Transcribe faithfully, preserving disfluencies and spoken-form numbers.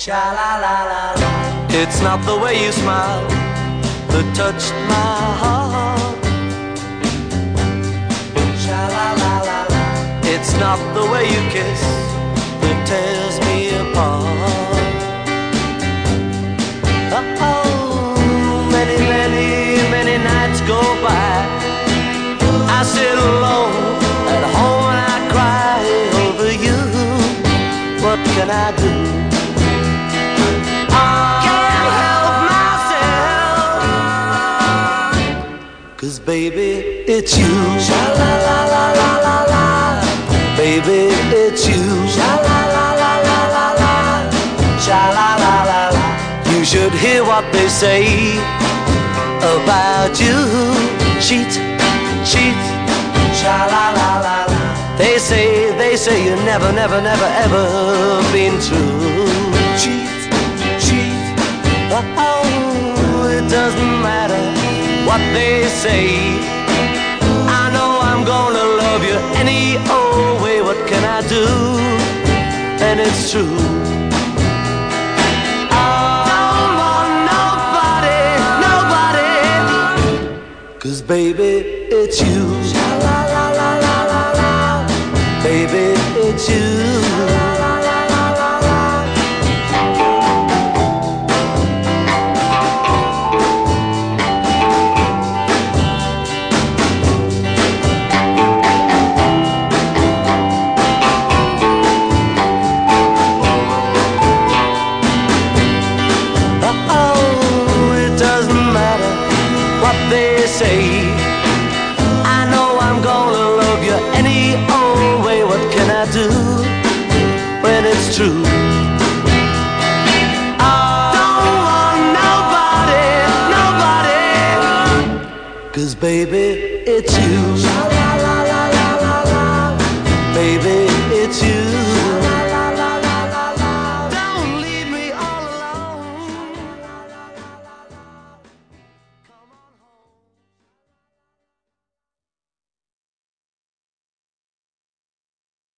It's not the way you smile that touched my heart. It's not the way you kiss that tears me apart. Oh, many, many, many nights go by. I sit alone at home and I cry over you. What can I do? I can't help myself, 'cause baby, it's you. Sha-la-la-la-la-la-la. Baby, it's you. Sha-la-la-la-la-la-la. Sha-la-la-la-la. You should hear what they say about you. Cheat, cheat. Sha-la-la-la-la. They say, they say you never, never, never, ever been true. Cheat, cheat. Oh, it doesn't matter what they say. I know I'm gonna love you any old way. What can I do? And it's true. I don't want nobody, nobody, 'cause baby, it's you. Sha-la-la-la-la-la-la. Baby, it's you. Say, I know I'm gonna love you any old way. What can I do when it's true? I don't want nobody, nobody, 'cause baby, it's you. Sha-la-la-la-la-la-la. Baby,